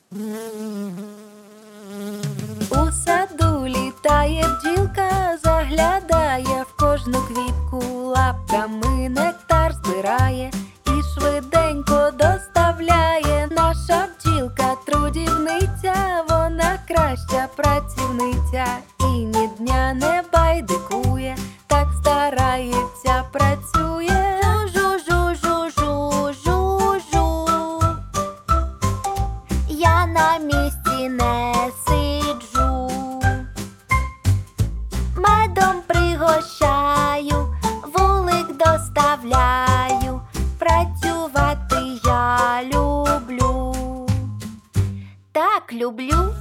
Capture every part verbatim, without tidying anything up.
У саду літає бджілка, заглядає в кожну квітку, лапками нектар збирає і швиденько доставляє. Наша бджілка трудівниця, вона краща працівниця, і ні дня не байдикує, так старається, працює. Жу-жу-жу-жу-жу-жу, я на місці не сиджу, медом пригощаю, вулик доставляю, працювати я люблю, так люблю.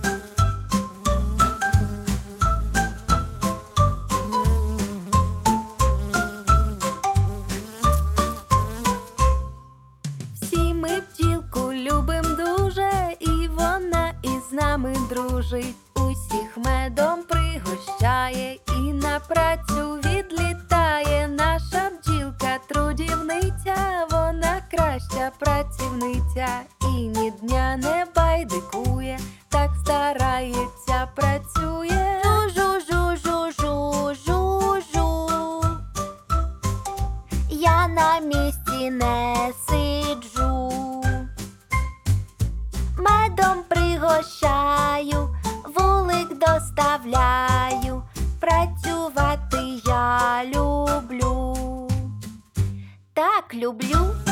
Всі ми бджілку любим дуже, і вона із нами дружить, усіх медом пригощає і на працю відлітає. Наша бджілка трудівниця, вона краща працівниця, і ні дня не байдикує, так старається, працює. Жу-жу-жу-жу-жу-жу, я на місці не сиджу, медом пригощаю, вулик доставляю, працювати я люблю, так люблю.